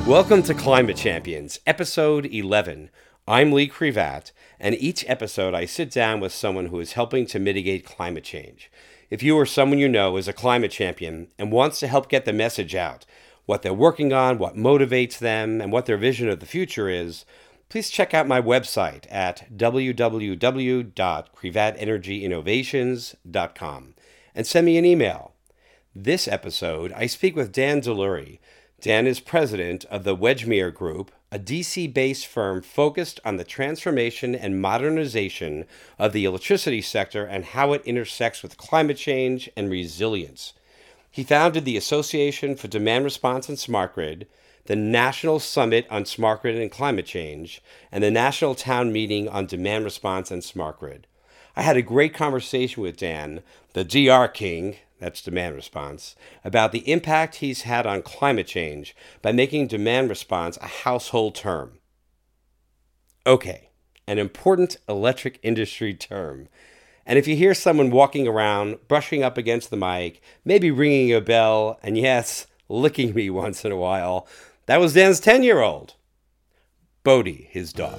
Welcome to Climate Champions, episode 11. I'm Lee Crevat, and each episode I sit down with someone who is helping to mitigate climate change. If you or someone you know is a climate champion and wants to help get the message out, what they're working on, what motivates them, and what their vision of the future is, please check out my website at www.crevatenergyinnovations.com and send me an email. This episode, I speak with Dan Delury. Dan is president of the Wedgmere Group, a DC-based firm focused on the transformation and modernization of the electricity sector and how it intersects with climate change and resilience. He founded the Association for Demand Response and Smart Grid, the National Summit on Smart Grid and Climate Change, and the National Town Meeting on Demand Response and Smart Grid. I had a great conversation with Dan, the DR King, that's demand response, about the impact he's had on climate change by making demand response a household term. Okay, an important electric industry term. And if you hear someone walking around, brushing up against the mic, maybe ringing a bell, and yes, licking me once in a while, that was Dan's 10-year-old, Bodhi, his dog.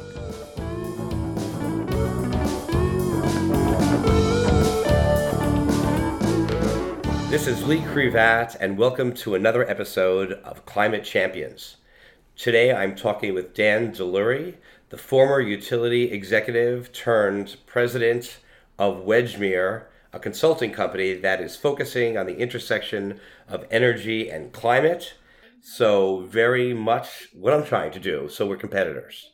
This is Lee Crevat, and welcome to another episode of Climate Champions. Today I'm talking with Dan Delury, the former utility executive turned president of Wedgmere, a consulting company that is focusing on the intersection of energy and climate. So very much what I'm trying to do, so we're competitors.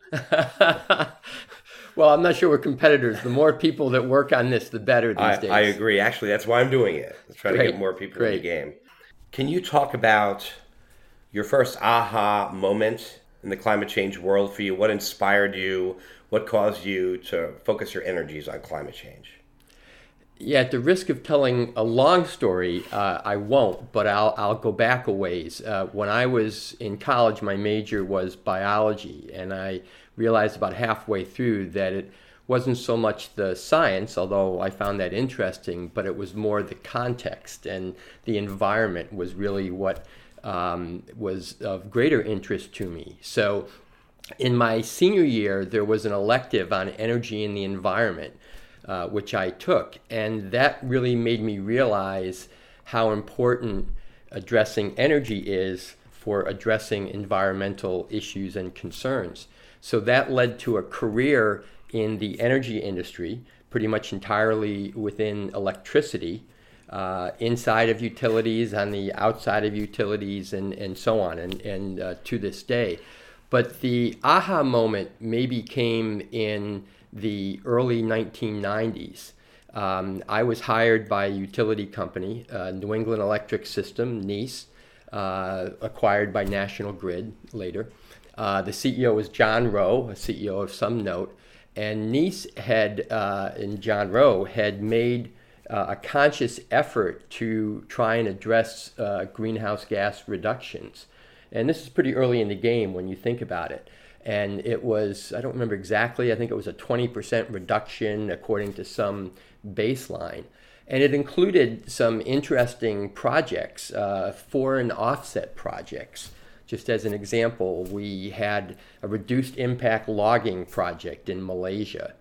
Well, I'm not sure we're competitors. The more people that work on this, the better these days. I agree. Actually, that's why I'm doing it. Let's try to get more people in the game. Can you talk about your first aha moment in the climate change world for you? What inspired you? What caused you to focus your energies on climate change? Yeah, at the risk of telling a long story, I won't, but I'll go back a ways. When I was in college, my major was biology, and I realized about halfway through that it wasn't so much the science, although I found that interesting, but it was more the context, and the environment was really what was of greater interest to me. So in my senior year, there was an elective on energy and the environment, which I took, and that really made me realize how important addressing energy is for addressing environmental issues and concerns. So that led to a career in the energy industry, pretty much entirely within electricity, inside of utilities, on the outside of utilities, and so on, and to this day. But the aha moment maybe came in the early 1990s. I was hired by a utility company, New England Electric System, NEIS, acquired by National Grid later. The CEO was John Rowe, a CEO of some note, and NEIS and John Rowe had made a conscious effort to try and address greenhouse gas reductions. And this is pretty early in the game when you think about it. And it was, I don't remember exactly, I think it was a 20% reduction according to some baseline. And it included some interesting projects, foreign offset projects. Just as an example, we had a reduced impact logging project in Malaysia.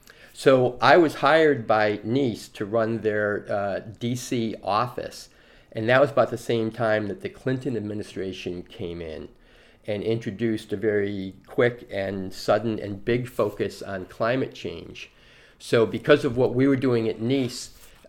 So I was hired by NEIS to run their DC office, and that was about the same time that the Clinton administration came in and introduced a very quick and sudden and big focus on climate change. So because of what we were doing at NEIS,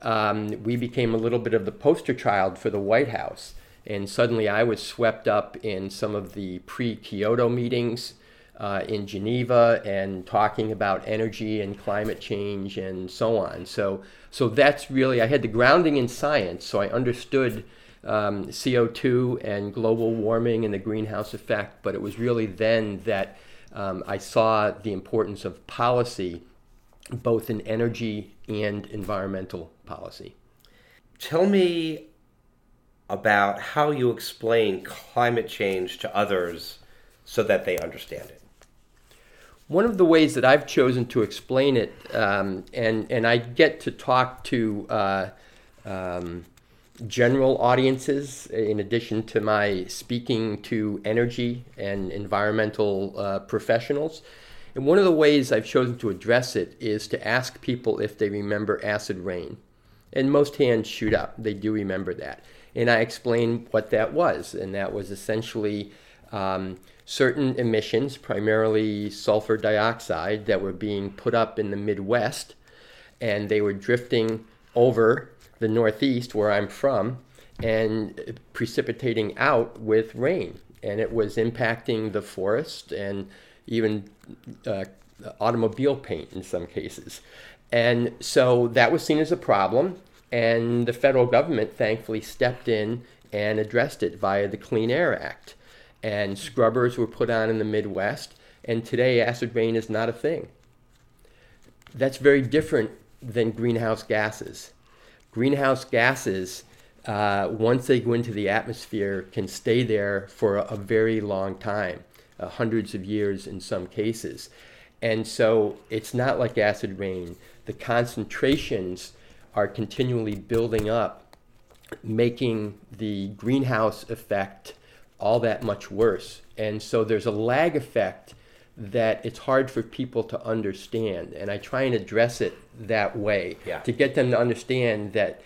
we became a little bit of the poster child for the White House. And suddenly I was swept up in some of the pre-Kyoto meetings in Geneva and talking about energy and climate change and so on. So that's really, I had the grounding in science, so I understood CO2 and global warming and the greenhouse effect, but it was really then that I saw the importance of policy, both in energy and environmental policy. Tell me about how you explain climate change to others so that they understand it. One of the ways that I've chosen to explain it, and I get to talk to general audiences, in addition to my speaking to energy and environmental professionals. And one of the ways I've chosen to address it is to ask people if they remember acid rain. And most hands shoot up. They do remember that. And I explain what that was. And that was essentially certain emissions, primarily sulfur dioxide, that were being put up in the Midwest. And they were drifting over the Northeast, where I'm from, and precipitating out with rain. And it was impacting the forest and even automobile paint in some cases. And so that was seen as a problem, and the federal government thankfully stepped in and addressed it via the Clean Air Act. And scrubbers were put on in the Midwest, and today acid rain is not a thing. That's very different than greenhouse gases. Greenhouse gases, once they go into the atmosphere, can stay there for a very long time, hundreds of years in some cases. And so it's not like acid rain. The concentrations are continually building up, making the greenhouse effect all that much worse. And so there's a lag effect that it's hard for people to understand. And I try and address it that way, to get them to understand that,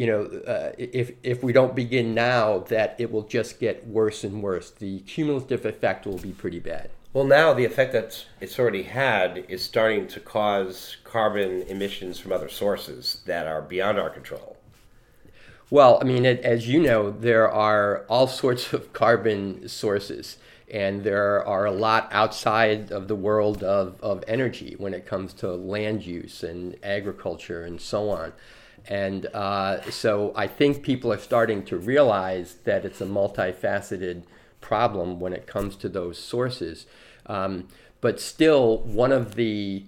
if we don't begin now, that it will just get worse and worse. The cumulative effect will be pretty bad. Well, now the effect that it's already had is starting to cause carbon emissions from other sources that are beyond our control. Well, I mean, as you know, there are all sorts of carbon sources, and there are a lot outside of the world of energy when it comes to land use and agriculture and so on. And so I think people are starting to realize that it's a multifaceted problem when it comes to those sources. But still, one of the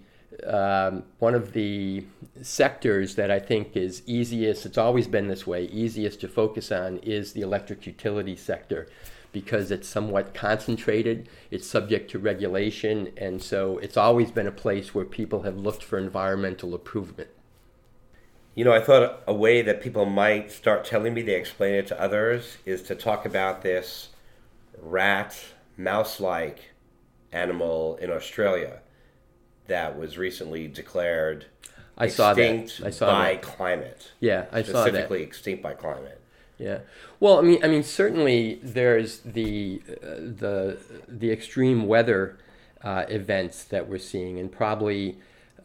sectors that I think is easiest, it's always been this way, easiest to focus on is the electric utility sector, because it's somewhat concentrated, it's subject to regulation, and so it's always been a place where people have looked for environmental improvement. I thought a way that people might start telling me they explain it to others is to talk about this rat, mouse-like animal in Australia that was recently declared extinct by climate. Yeah, I saw that. Specifically extinct by climate. Yeah. Well, I mean, certainly there's the extreme weather events that we're seeing, and probably,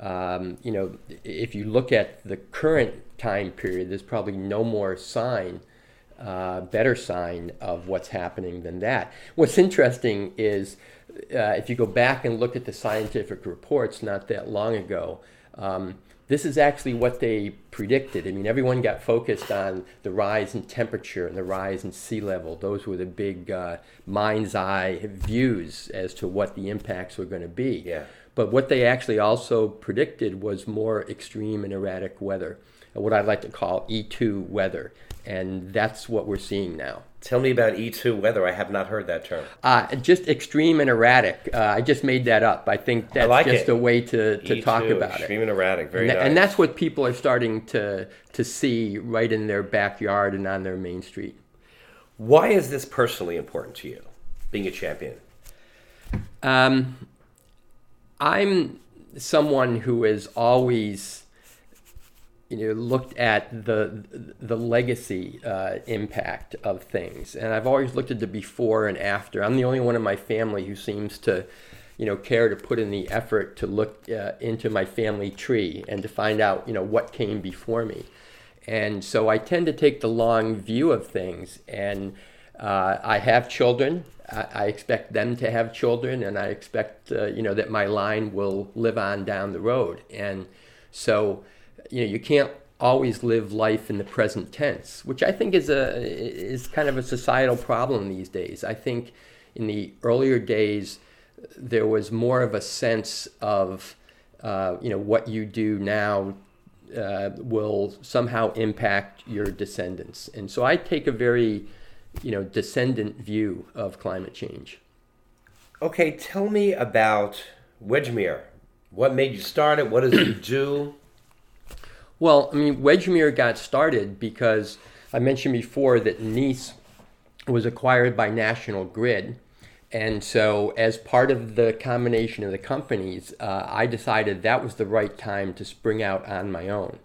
if you look at the current time period, there's probably no more better sign of what's happening than that. What's interesting is, if you go back and look at the scientific reports not that long ago, this is actually what they predicted. I mean, everyone got focused on the rise in temperature and the rise in sea level. Those were the big mind's eye views as to what the impacts were going to be. Yeah. But what they actually also predicted was more extreme and erratic weather, what I'd like to call E2 weather. And that's what we're seeing now. Tell me about E2 weather. I have not heard that term. Just extreme and erratic. I just made that up. I think that's just a way to E2, talk about it. Extreme and erratic. Very nice. And that's what people are starting to see right in their backyard and on their main street. Why is this personally important to you, being a champion? I'm someone who has always looked at the legacy impact of things, and I've always looked at the before and after. I'm the only one in my family who seems to care to put in the effort to look into my family tree and to find out what came before me. And so I tend to take the long view of things, and I have children. I expect them to have children, and I expect that my line will live on down the road. And so you can't always live life in the present tense, which I think is kind of a societal problem these days. I think in the earlier days there was more of a sense of what you do now will somehow impact your descendants, and so I take a very descendant view of climate change. Okay, tell me about Wedgmere. What made you start it? What does it do? Well, I mean, Wedgmere got started because I mentioned before that Nice was acquired by National Grid. And so as part of the combination of the companies, I decided that was the right time to spring out on my own.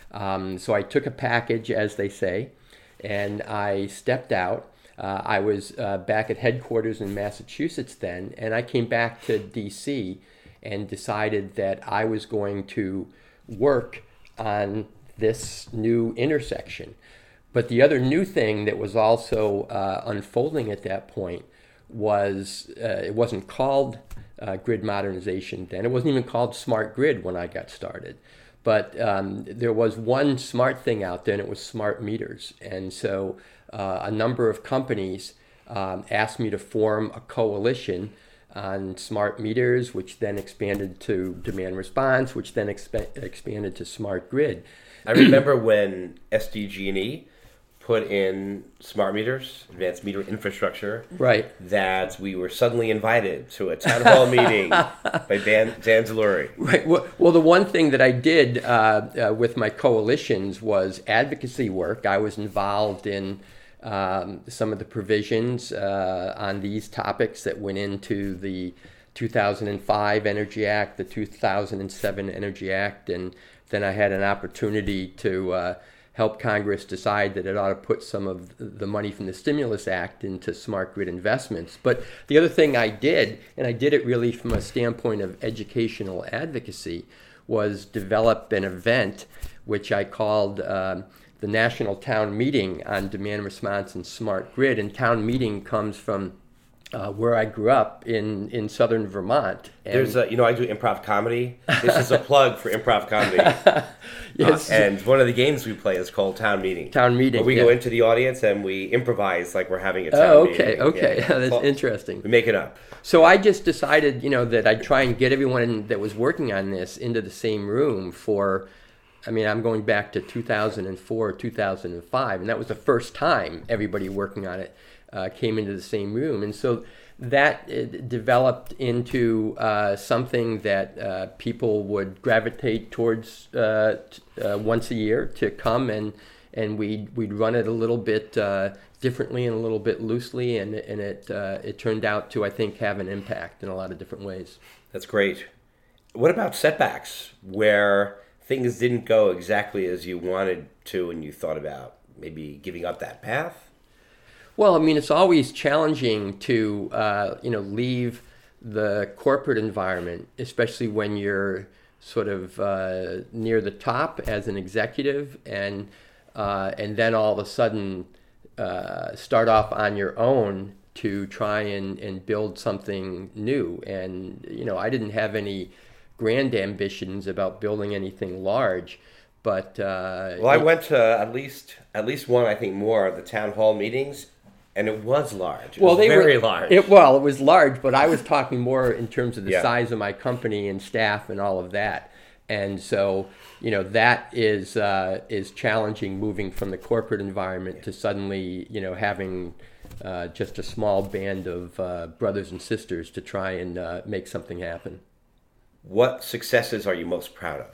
So I took a package, as they say, and I stepped out. I was back at headquarters in Massachusetts then, and I came back to DC and decided that I was going to work on this new intersection. But the other new thing that was also unfolding at that point was it wasn't called grid modernization then. It wasn't even called smart grid when I got started. But there was one smart thing out there, and it was smart meters. And so a number of companies asked me to form a coalition on smart meters, which then expanded to demand response, which then expanded to smart grid. I remember when SDG&E put in smart meters, advanced meter infrastructure, right? That we were suddenly invited to a town hall meeting by Dan Zaluri. Right. Well, the one thing that I did with my coalitions was advocacy work. I was involved in some of the provisions on these topics that went into the 2005 Energy Act, the 2007 Energy Act, and then I had an opportunity to help Congress decide that it ought to put some of the money from the Stimulus Act into smart grid investments. But the other thing I did, and I did it really from a standpoint of educational advocacy, was develop an event which I called the National Town Meeting on Demand Response and Smart Grid. And town meeting comes from where I grew up in southern Vermont. And there's I do improv comedy. This is a plug for improv comedy. Yes. And one of the games we play is called Town Meeting. Town Meeting. Where we go into the audience and we improvise like we're having a town meeting. Okay. Yeah. That's interesting. We make it up. So I just decided, that I'd try and get everyone that was working on this into the same room for, I'm going back to 2004, 2005, and that was the first time everybody working on it came into the same room. And so that developed into something that people would gravitate towards once a year to come, and we'd run it a little bit differently and a little bit loosely, and it turned out to, I think, have an impact in a lot of different ways. That's great. What about setbacks where things didn't go exactly as you wanted to and you thought about maybe giving up that path? Well, it's always challenging to, leave the corporate environment, especially when you're sort of near the top as an executive, and then all of a sudden start off on your own to try and build something new. And, I didn't have any grand ambitions about building anything large. But I went to at least one, I think more, of the town hall meetings, and it was large. It was very large. It was large, but I was talking more in terms of the Yeah. size of my company and staff and all of that. And so, that is challenging, moving from the corporate environment to suddenly, having just a small band of brothers and sisters to try and make something happen. What successes are you most proud of?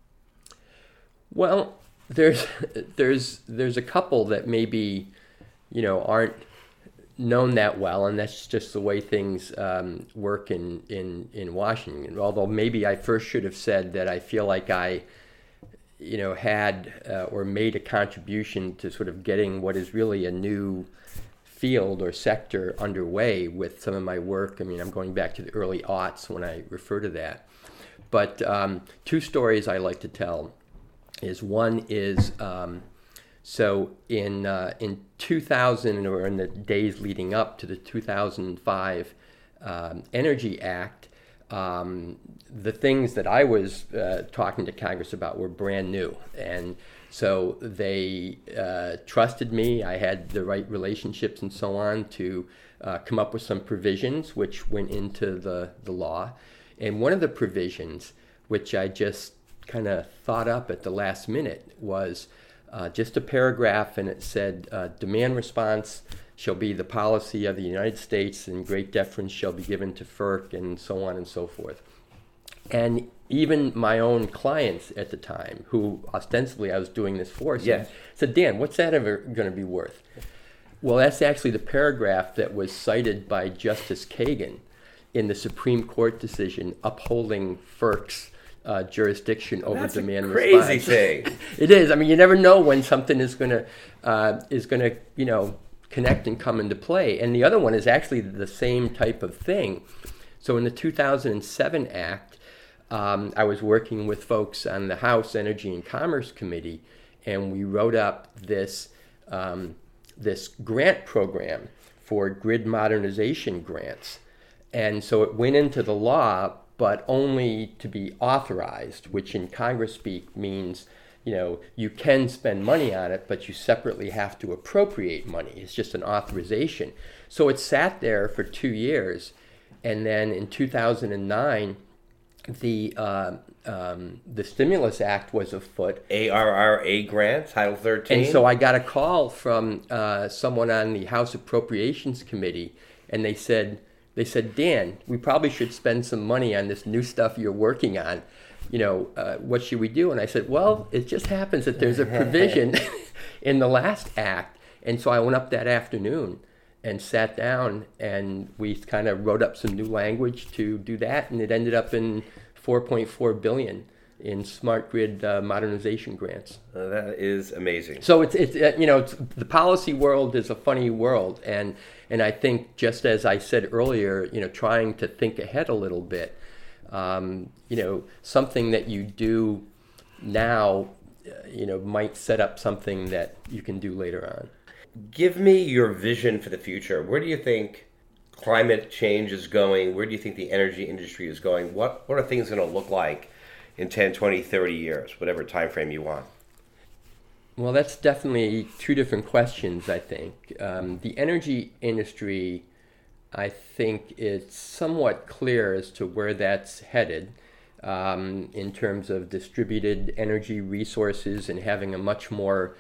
Well, there's a couple that maybe aren't known that well, and that's just the way things work in Washington. Although maybe I first should have said that I feel like I had or made a contribution to sort of getting what is really a new field or sector underway with some of my work. I'm going back to the early aughts when I refer to that. But two stories I like to tell is one is so in 2000, or in the days leading up to the 2005 Energy Act, the things that I was talking to Congress about were brand new, and so they trusted me. I had the right relationships and so on to come up with some provisions which went into the law. And one of the provisions, which I just kind of thought up at the last minute, was just a paragraph, and it said, demand response shall be the policy of the United States, and great deference shall be given to FERC, and so on and so forth. And even my own clients at the time, who ostensibly I was doing this for, said, Dan, what's that ever going to be worth? Well, that's actually the paragraph that was cited by Justice Kagan in the Supreme Court decision upholding FERC's jurisdiction over demand response. That's a crazy thing. It is. I mean, you never know when something is going to connect and come into play. And the other one is actually the same type of thing. So in the 2007 Act, I was working with folks on the House Energy and Commerce Committee, and we wrote up this grant program for grid modernization grants. And so it went into the law, but only to be authorized, which in Congress speak means, you can spend money on it, but you separately have to appropriate money. It's just an authorization. So it sat there for 2 years, and then in 2009, the Stimulus Act was afoot. ARRA grant, Title 13. And so I got a call from someone on the House Appropriations Committee, and they said, Dan, we probably should spend some money on this new stuff you're working on. What should we do? And I said, well, it just happens that there's a provision in the last act. And so I went up that afternoon and sat down, and we kind of wrote up some new language to do that, and it ended up in $4.4 billion in smart grid modernization grants. That is amazing. So it's the policy world is a funny world, and I think, just as I said earlier, trying to think ahead a little bit, something that you do now, might set up something that you can do later on. Give me your vision for the future. Where do you think climate change is going? Where do you think the energy industry is going? What are things going to look like in 10, 20, 30 years, whatever time frame you want? Well, that's definitely two different questions, I think. The energy industry, I think it's somewhat clear as to where that's headed in terms of distributed energy resources and having a much more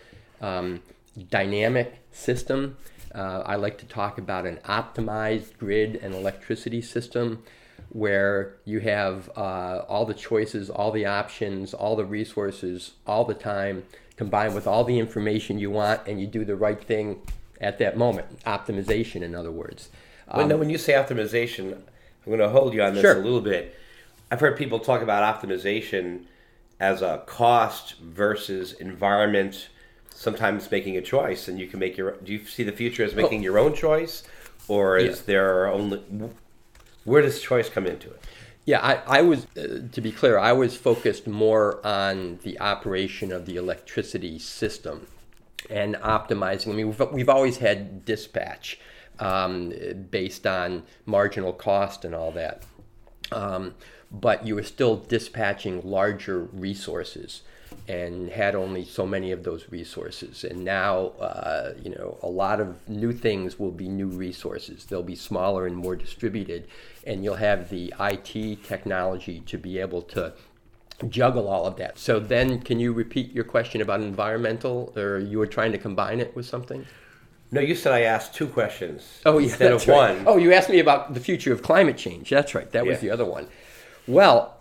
dynamic system. I like to talk about an optimized grid and electricity system where you have all the choices, all the options, all the resources, all the time, combined with all the information you want, and you do the right thing at that moment. Optimization, in other words. When you say optimization, I'm going to hold you on this a little bit. I've heard people talk about optimization as a cost versus environment, sometimes making a choice, and you can make do you see the future as making your own choice, or is there only, where does choice come into it? Yeah, I was, to be clear, I was focused more on the operation of the electricity system and optimizing. I mean, we've always had dispatch based on marginal cost and all that, but you were still dispatching larger resources and had only so many of those resources. And now, a lot of new things will be new resources. They'll be smaller and more distributed, and you'll have the IT technology to be able to juggle all of that. So then, can you repeat your question about environmental, or you were trying to combine it with something? No, you said I asked two questions instead of one. Oh, you asked me about the future of climate change. That's right. That was the other one. Well,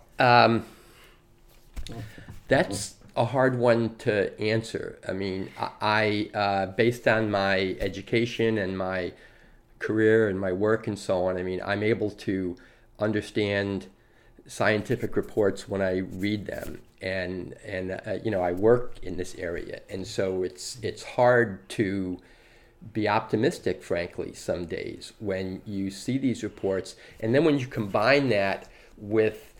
that's a hard one to answer. I mean, I based on my education and my career and my work and so on, I mean, I'm able to understand scientific reports when I read them, and I work in this area, and so it's hard to be optimistic, frankly, some days when you see these reports, and then when you combine that with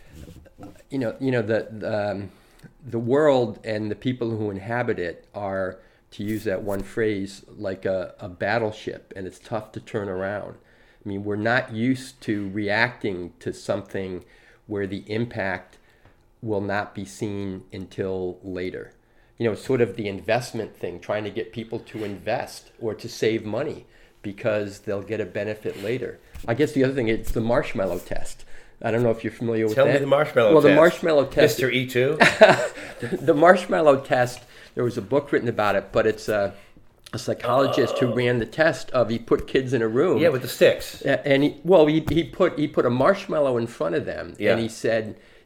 the world and the people who inhabit it are, to use that one phrase, like a battleship, and it's tough to turn around. I mean, we're not used to reacting to something where the impact will not be seen until later. Sort of the investment thing, trying to get people to invest or to save money because they'll get a benefit later. I guess the other thing, it's the marshmallow test. I don't know if you're familiar with that. Tell me the marshmallow test. Well, the marshmallow test. Mr. E2? The marshmallow test, there was a book written about it, but it's a psychologist who ran the test of, he put kids in a room. Yeah, with the sticks. And he put a marshmallow in front of them, and he said,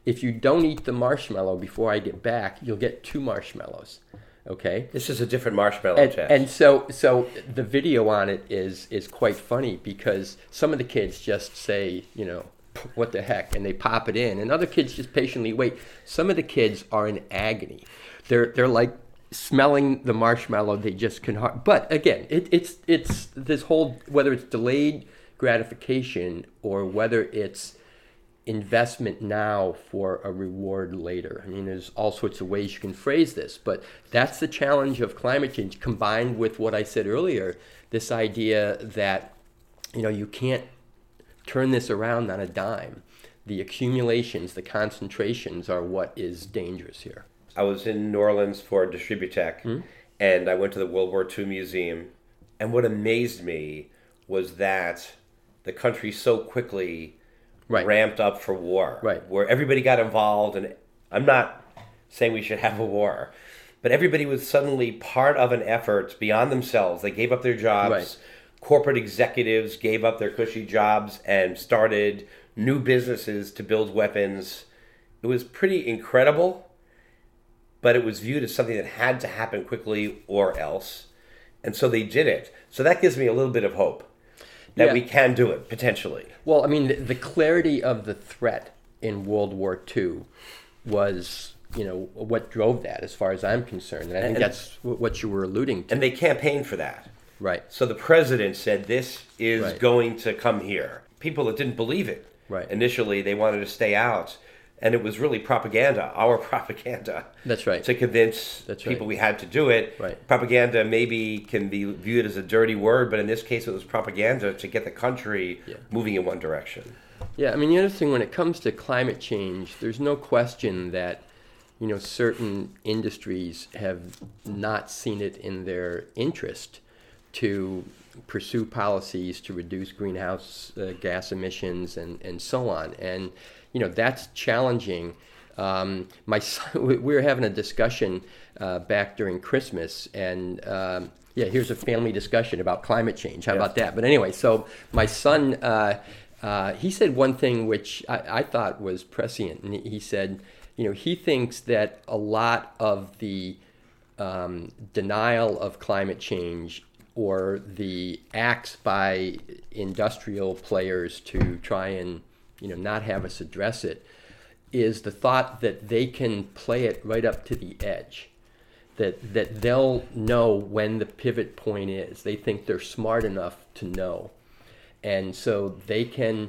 if you don't eat the marshmallow before I get back, you'll get 2 marshmallows. Okay. This is a different marshmallow test. And so the video on it is quite funny because some of the kids just say, what the heck, and they pop it in, and other kids just patiently wait. Some of the kids are in agony. They're like smelling the marshmallow. They just can. But again, it's this whole, whether it's delayed gratification or whether it's investment now for a reward later. I mean, there's all sorts of ways you can phrase this, but that's the challenge of climate change, combined with what I said earlier, this idea that, you can't turn this around on a dime. The accumulations, the concentrations are what is dangerous here. I was in New Orleans for Distributech, and I went to the World War II Museum, and what amazed me was that the country so quickly ramped up for war, where everybody got involved. And I'm not saying we should have a war, but everybody was suddenly part of an effort beyond themselves. They gave up their jobs. Corporate executives gave up their cushy jobs and started new businesses to build weapons. It was pretty incredible, but it was viewed as something that had to happen quickly or else. And so they did it. So that gives me a little bit of hope that we can do it, potentially. Well, I mean, the clarity of the threat in World War II was, what drove that, as far as I'm concerned. And I think that's what you were alluding to. And they campaigned for that. Right. So the president said, this is going to come here. People that didn't believe it. Initially, they wanted to stay out. And it was really propaganda, our propaganda. That's right. To convince people we had to do it. Propaganda maybe can be viewed as a dirty word, but in this case it was propaganda to get the country moving in one direction. Yeah, I mean, the other thing, when it comes to climate change, there's no question that, certain industries have not seen it in their interest to pursue policies to reduce greenhouse gas emissions and so on. And that's challenging. My son, we were having a discussion back during Christmas, and here's a family discussion about climate change. How about that? But anyway, so my son, he said one thing which I thought was prescient, and he said, he thinks that a lot of the denial of climate change or the acts by industrial players to try and not have us address it, is the thought that they can play it right up to the edge, that they'll know when the pivot point is. They think they're smart enough to know. And so they can,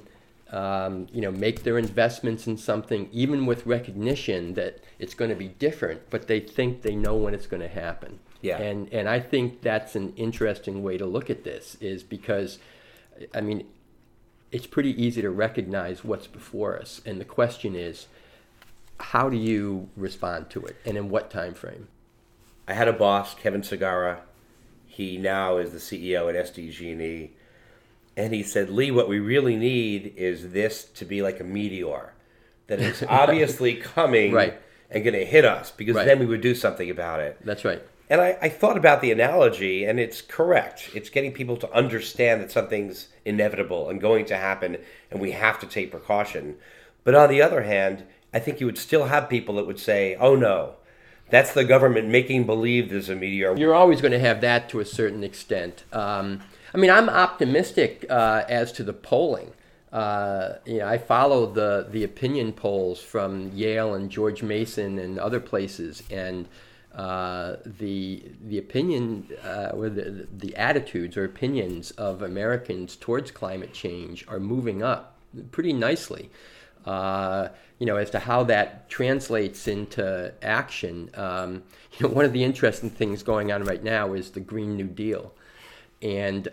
make their investments in something, even with recognition that it's going to be different, but they think they know when it's going to happen. Yeah. And I think that's an interesting way to look at this, is because, I mean, it's pretty easy to recognize what's before us. And the question is, how do you respond to it, and in what time frame? I had a boss, Kevin Segara. He now is the CEO at SDG&E. And he said, Lee, what we really need is this to be like a meteor, that it's obviously coming and going to hit us, because then we would do something about it. That's right. And I thought about the analogy, and it's correct. It's getting people to understand that something's inevitable and going to happen, and we have to take precaution. But on the other hand, I think you would still have people that would say, oh no, that's the government making believe there's a meteor. You're always going to have that to a certain extent. I mean, I'm optimistic as to the polling. I follow the opinion polls from Yale and George Mason and other places, and the opinion or the attitudes or opinions of Americans towards climate change are moving up pretty nicely. As to how that translates into action, one of the interesting things going on right now is the Green New Deal. And,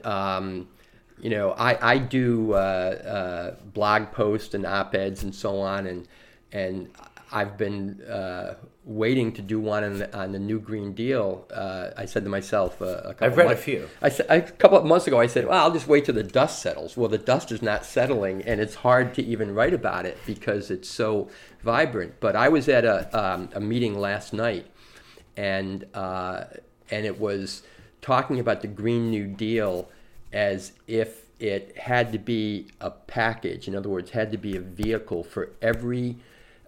I do blog posts and op-eds and so on, and I've been waiting to do one on the new Green Deal. I said to myself I've read a few. A couple of months ago, I said, well, I'll just wait till the dust settles. Well, the dust is not settling, and it's hard to even write about it because it's so vibrant. But I was at a meeting last night, and it was talking about the Green New Deal as if it had to be a package. In other words, had to be a vehicle for every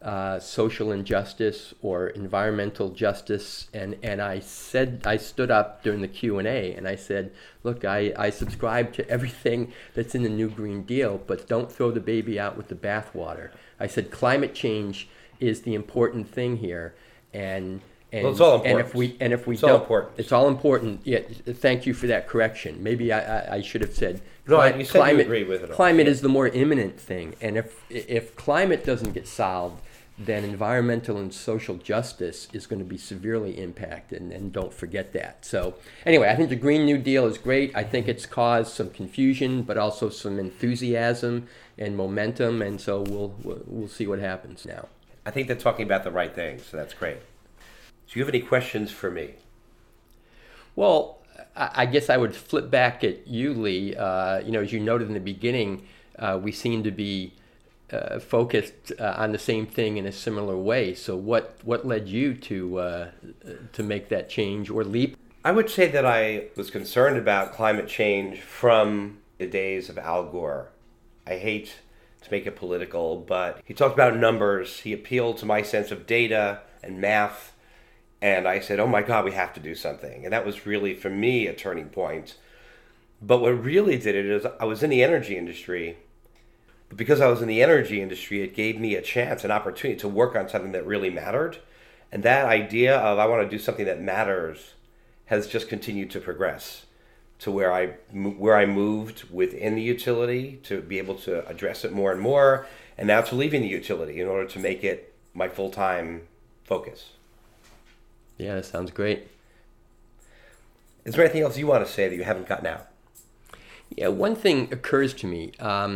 social injustice or environmental justice, and I stood up during the Q&A and I said, look, I subscribe to everything that's in the New Green Deal, but don't throw the baby out with the bathwater. I said climate change is the important thing here, and well, it's all important. And if we it's don't, all important. It's all important. Yeah, thank you for that correction. Maybe I should have said. No, you said you agree with it. Climate is the more imminent thing, and if climate doesn't get solved, then environmental and social justice is going to be severely impacted, and don't forget that. So anyway, I think the Green New Deal is great. I think it's caused some confusion, but also some enthusiasm and momentum, and so we'll see what happens now. I think they're talking about the right things, so that's great. Do you have any questions for me? Well, I guess I would flip back at you, Lee. As you noted in the beginning, we seem to be focused on the same thing in a similar way. So what led you to make that change or leap? I would say that I was concerned about climate change from the days of Al Gore. I hate to make it political, but he talked about numbers. He appealed to my sense of data and math. And I said, oh my God, we have to do something. And that was really, for me, a turning point. But what really did it is I was in the energy industry. But because I was in the energy industry, it gave me a chance, an opportunity to work on something that really mattered. And that idea of I want to do something that matters has just continued to progress to where I moved within the utility to be able to address it more and more, and now to leaving the utility in order to make it my full-time focus. Yeah, that sounds great. Is there anything else you want to say that you haven't gotten out? Yeah, one thing occurs to me.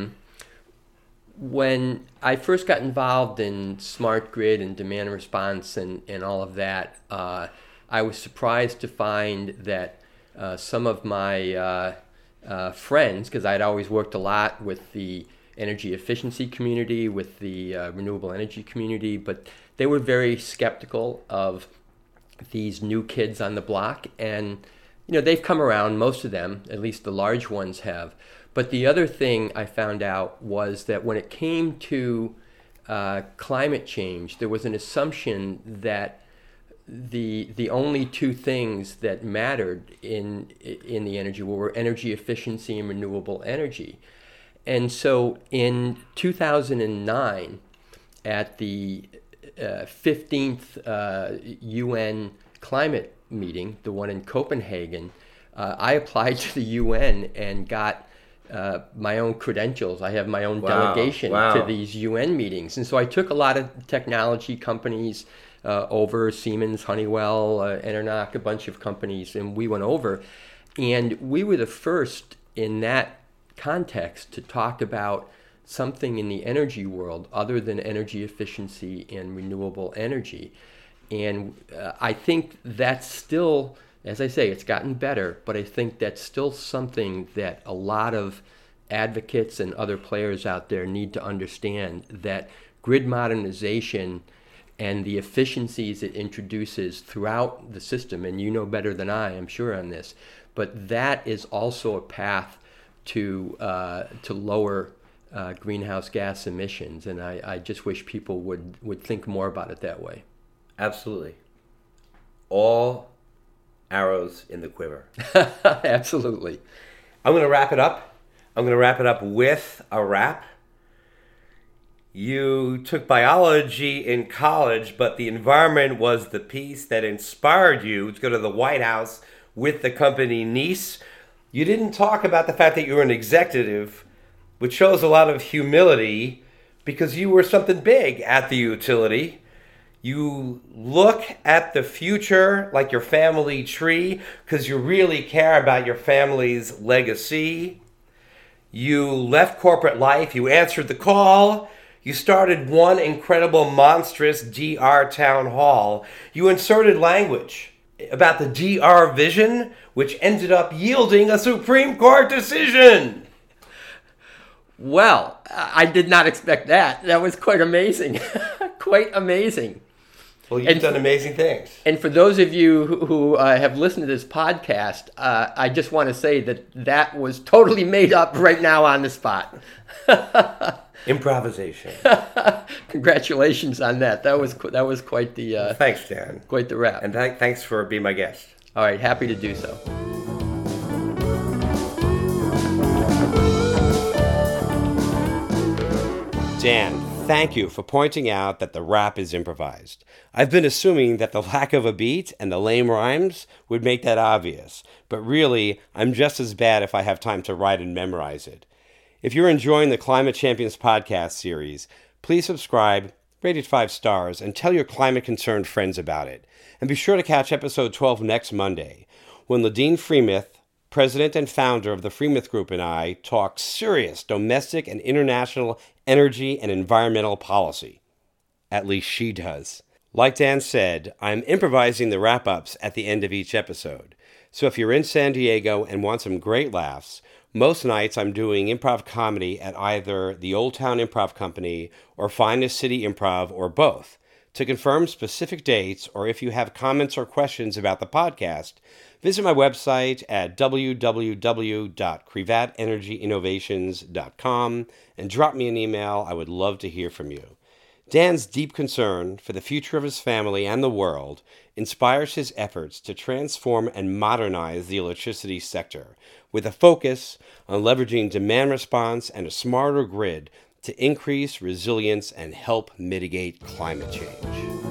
When I first got involved in smart grid and demand response and all of that, I was surprised to find that some of my friends, because I'd always worked a lot with the energy efficiency community, with the renewable energy community, but they were very skeptical of these new kids on the block. And, they've come around, most of them, at least the large ones have. But the other thing I found out was that when it came to climate change, there was an assumption that the only two things that mattered in the energy were energy efficiency and renewable energy. And so in 2009, at the 15th UN climate meeting, the one in Copenhagen, I applied to the UN and got my own credentials. I have my own delegation to these UN meetings. And so I took a lot of technology companies over, Siemens, Honeywell, Enernoc, a bunch of companies, and we went over. And we were the first in that context to talk about something in the energy world other than energy efficiency and renewable energy. And I think that's still, as I say, it's gotten better, but I think that's still something that a lot of advocates and other players out there need to understand, that grid modernization and the efficiencies it introduces throughout the system, and you know better than I, I'm sure, on this, but that is also a path to lower greenhouse gas emissions, and I just wish people would think more about it that way. Absolutely. All arrows in the quiver. Absolutely. I'm going to wrap it up. I'm going to wrap it up with a rap. You took biology in college, but the environment was the piece that inspired you to go to the White House with the company Nice. You didn't talk about the fact that you were an executive, which shows a lot of humility because you were something big at the utility. You look at the future like your family tree because you really care about your family's legacy. You left corporate life. You answered the call. You started one incredible, monstrous DR town hall. You inserted language about the DR vision, which ended up yielding a Supreme Court decision. Well, I did not expect that. That was quite amazing. Quite amazing. Well, you've done amazing things. And for those of you who have listened to this podcast, I just want to say that was totally made up right now on the spot. Improvisation. Congratulations on that. That was quite the Thanks, Dan. quite the wrap. And thanks for being my guest. All right, happy to do so. Dan, thank you for pointing out that the rap is improvised. I've been assuming that the lack of a beat and the lame rhymes would make that obvious, but really, I'm just as bad if I have time to write and memorize it. If you're enjoying the Climate Champions podcast series, please subscribe, rate it 5 stars, and tell your climate-concerned friends about it. And be sure to catch episode 12 next Monday, when Ladine Freemuth, president and founder of the Freemuth Group, and I talk serious domestic and international energy and environmental policy. At least she does. Like Dan said, I'm improvising the wrap-ups at the end of each episode. So if you're in San Diego and want some great laughs, most nights I'm doing improv comedy at either the Old Town Improv Company or Finest City Improv or both. To confirm specific dates, or if you have comments or questions about the podcast, visit my website at www.crevatenergyinnovations.com and drop me an email. I would love to hear from you. Dan's deep concern for the future of his family and the world inspires his efforts to transform and modernize the electricity sector, with a focus on leveraging demand response and a smarter grid to increase resilience and help mitigate climate change.